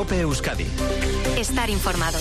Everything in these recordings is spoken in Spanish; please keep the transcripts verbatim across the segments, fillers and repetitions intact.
COPE Euskadi. Estar informado.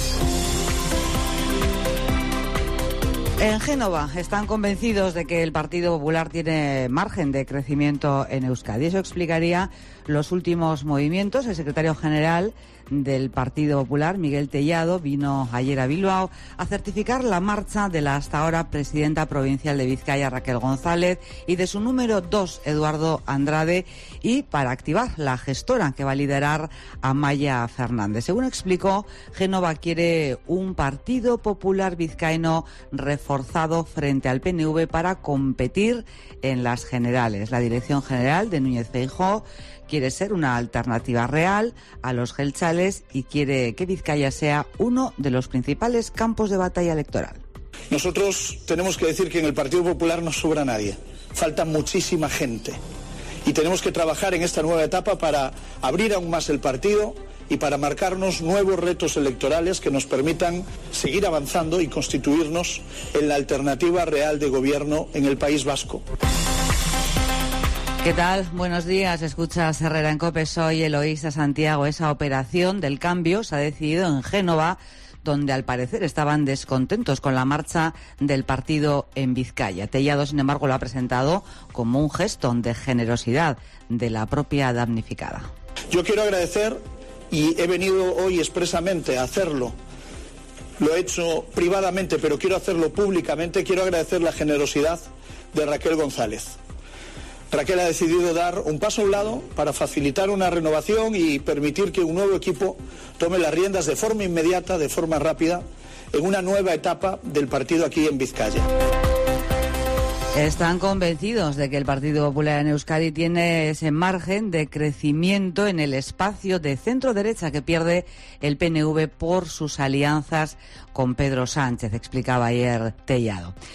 En Génova están convencidos de que el Partido Popular tiene margen de crecimiento en Euskadi. Eso explicaría los últimos movimientos. El secretario general del Partido Popular, Miguel Tellado, vino ayer a Bilbao a certificar la marcha de la hasta ahora presidenta provincial de Vizcaya, Raquel González, y de su número dos, Eduardo Andrade, y para activar la gestora que va a liderar Amaia Fernández. Según explicó, Génova quiere un Partido Popular vizcaíno reforzado frente al P N V para competir en las generales. La dirección general de Núñez Feijóo quiere ser una alternativa real a los jeltzales y quiere que Vizcaya sea uno de los principales campos de batalla electoral. Nosotros tenemos que decir que en el Partido Popular no sobra nadie, falta muchísima gente y tenemos que trabajar en esta nueva etapa para abrir aún más el partido y para marcarnos nuevos retos electorales que nos permitan seguir avanzando y constituirnos en la alternativa real de gobierno en el País Vasco. ¿Qué tal? Buenos días. Escuchas Herrera en COPE. Soy Eloísa Santiago. Esa operación del cambio se ha decidido en Génova, donde al parecer estaban descontentos con la marcha del partido en Vizcaya. Tellado, sin embargo, lo ha presentado como un gesto de generosidad de la propia damnificada. Yo quiero agradecer, y he venido hoy expresamente a hacerlo, lo he hecho privadamente, pero quiero hacerlo públicamente, quiero agradecer la generosidad de Raquel González. Raquel ha decidido dar un paso a un lado para facilitar una renovación y permitir que un nuevo equipo tome las riendas de forma inmediata, de forma rápida, en una nueva etapa del partido aquí en Vizcaya. Están convencidos de que el Partido Popular en Euskadi tiene ese margen de crecimiento en el espacio de centro-derecha que pierde el P N V por sus alianzas con Pedro Sánchez, explicaba ayer Tellado.